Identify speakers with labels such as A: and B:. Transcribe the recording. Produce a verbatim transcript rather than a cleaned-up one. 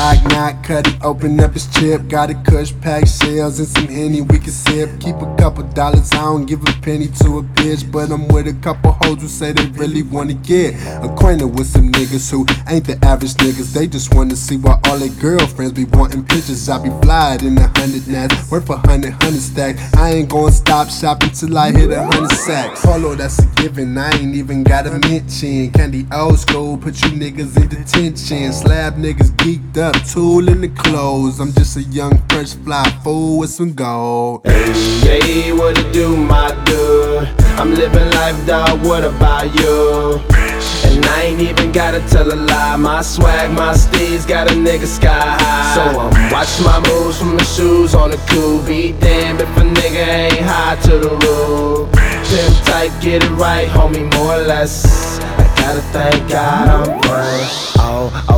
A: Knock, knock, cut it, open up his chip. Got a kush pack, shells, and some Henny we can sip. Keep a couple dollars, I don't give a penny to a bitch, but I'm with a couple hoes who say they really wanna get acquainted with some niggas who ain't the average niggas. They just wanna see why all their girlfriends be wanting pictures. I be flyed in a hundred nats, worth a hundred, hundred stack. I ain't gonna stop shopping till I hit a hundred sacks. Polo, that's a given, I ain't even got a mention. Candy old school, put you niggas in detention. Slab niggas geeked up, tool in the clothes. I'm just a young, fresh, fly fool with some gold.
B: Hey, what it do, my dude? I'm living life, dog, what about you? And I ain't even gotta tell a lie. My swag, my steez got a nigga sky high. So I'm watching my moves from the shoes on the coupe. Be damned if a nigga ain't high to the roof. Pimp tight, get it right, homie, more or less. I gotta thank God I'm fresh. Oh,